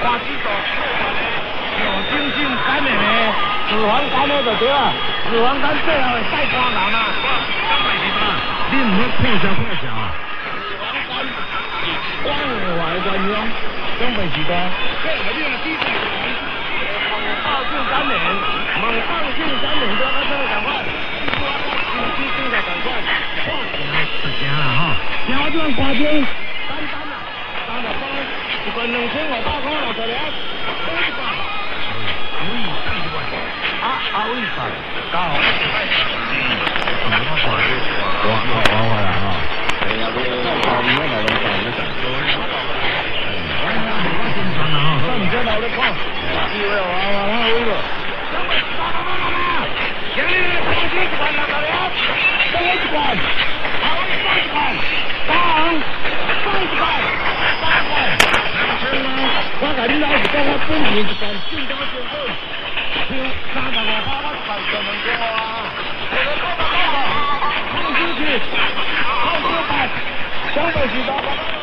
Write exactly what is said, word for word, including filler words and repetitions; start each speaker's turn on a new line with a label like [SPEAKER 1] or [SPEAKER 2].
[SPEAKER 1] 花枝朵，有精性感染的脂肪肝了就对了，脂肪肝最后会晒光人啊。张美琪啊，你唔好破笑破笑啊！脂肪肝是关怀原因，张美琪的。这个你啊，记住。慢性肝炎，猛慢性肝炎都要这个赶快，你记住了赶快。是行了哈，然后这样挂钟，单单啊，三十包，一罐两千五百块六十粒，多一百。可以三十万。啊啊，为啥？刚好。怎么他挂就挂挂挂回来哈？哎呀，这个老年老人挂没事。哎呀，我紧张了哈，上你这老的矿，以为我我我我我。行了，快点一罐六十粒，再来一罐。三十块，八行，三十块，三十块，两千吗？我甲你老是讲，我本钱一罐正价成本，就三十五块，我赚十万块啊！这个高高高高，放出去，放出去，消费是多高？